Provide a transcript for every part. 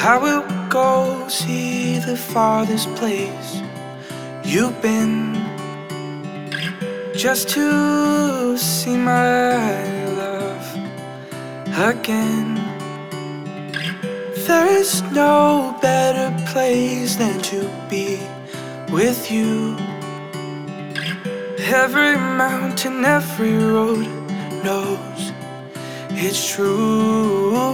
I will go see the farthest place you've been, just to see my love again. There is no better place than to be with you. Every mountain, every road knows it's true.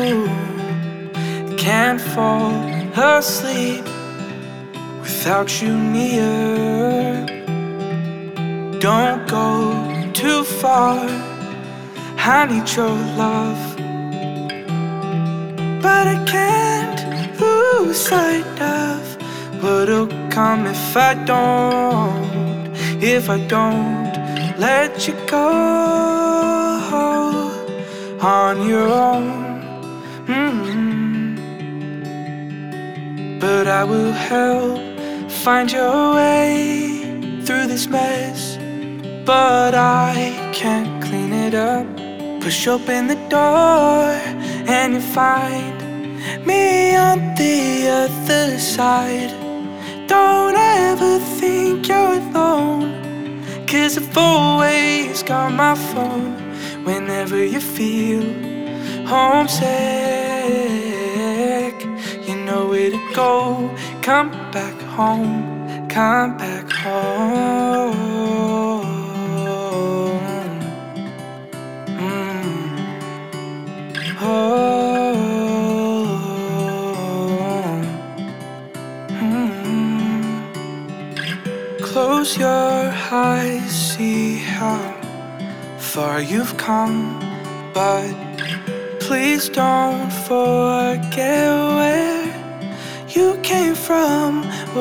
Can't fall asleep without you near. Don't go too far, I need your love. But I can't lose sight of what'll come if I don't let you go on your own. But I will help find your way through this mess. But I can't clean it up. Push open the door and you find me on the other side. Don't ever think you're alone, 'cause I've always got my phone. Whenever you feel homesick, you know where to go. Come back home, come back home. Close your eyes, see how far you've come, but please don't forget where you came from.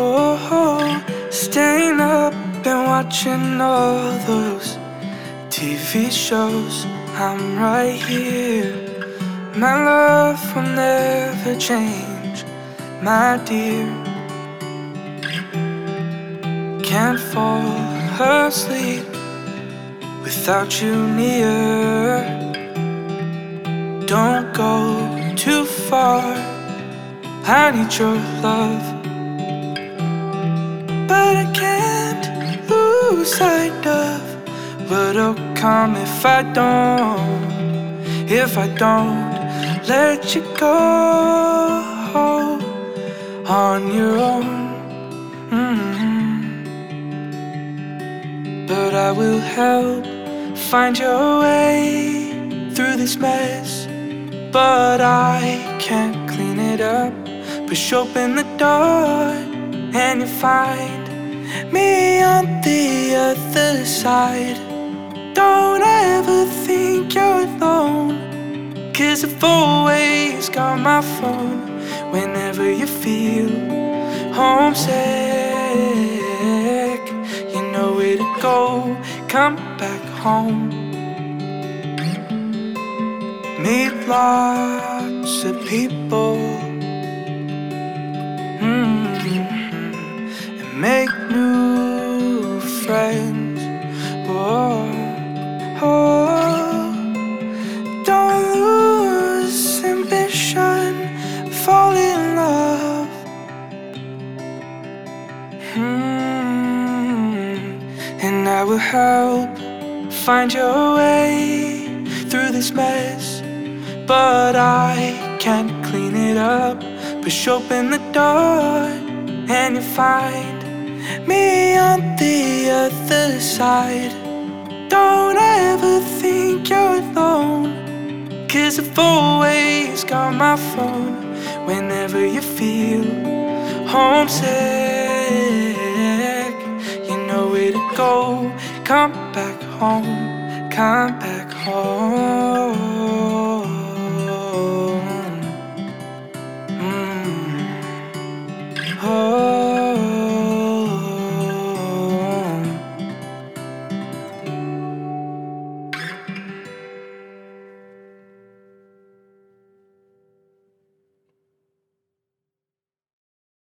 Staying up and watching all those TV shows. I'm right here. My love will never change, my dear. Can't fall asleep without you near. Don't go too far, I need your love. But I can't lose sight of what'll come if I don't let you go on your own. But I will help find your way through this mess. But I can't clean it up. Push open the door and you find me on the other side. Don't ever think you're alone, 'cause I've always got my phone. Whenever you feel homesick, you know where to go. Come back home. Meet lots of people, and make new friends. Don't lose ambition, fall in love. And I will help find your way through this mess. But I can't clean it up. Push open the door and you find me on the other side. Don't ever think you're alone, 'cause I've always got my phone. Whenever you feel homesick, you know where to go. Come back home, come back home.